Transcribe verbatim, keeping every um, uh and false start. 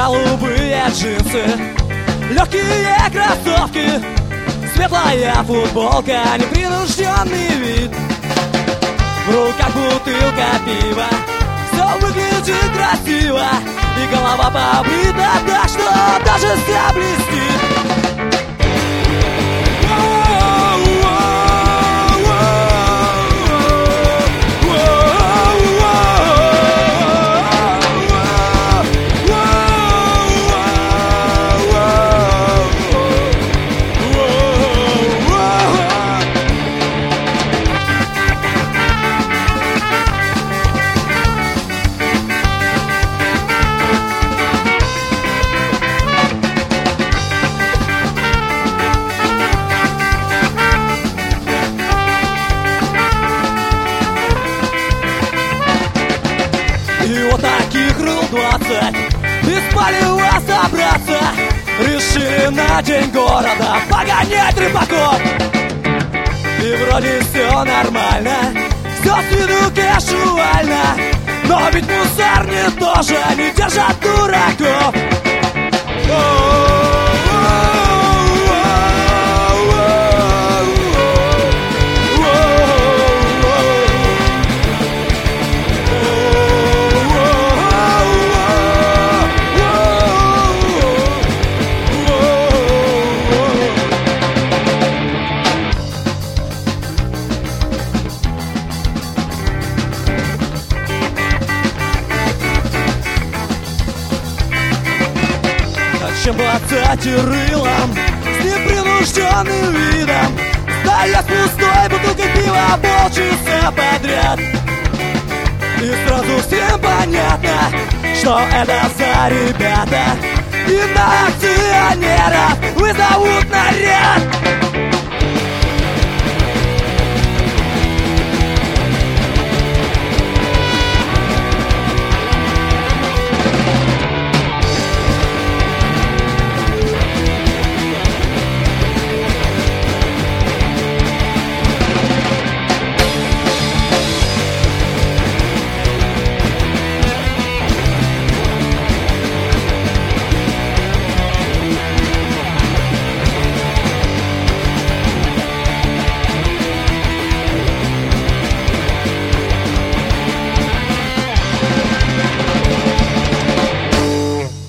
голубые джинсы, легкие кроссовки, светлая футболка, непринужденный вид. В руках бутылка пива, все выглядит красиво, и голова побрита так, что даже вся блестит. И вот таких рыл двадцать без палева собраться решили на день города погонять рыбаков. И вроде все нормально, все с виду кэшуально, но ведь мусорни тоже не держат дураков. Чем двадцатирылом с непринужденным видом, стоя с пустой бутылкой пива полчаса подряд. И сразу всем понятно, что это за ребята, и на акционеров вызовут наряд.